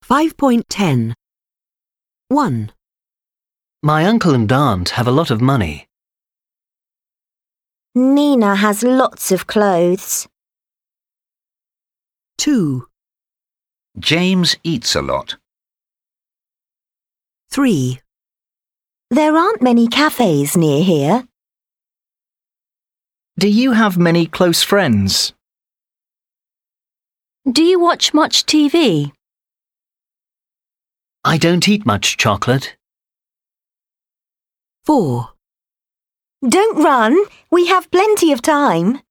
5.10. 1, My uncle and aunt have a lot of money. Nina has lots of clothes. 2, James eats a lot. 3, There aren't many cafes near here. Do you have many close friends? Do you watch much TV? I don't eat much chocolate. 4. Don't run. We have plenty of time.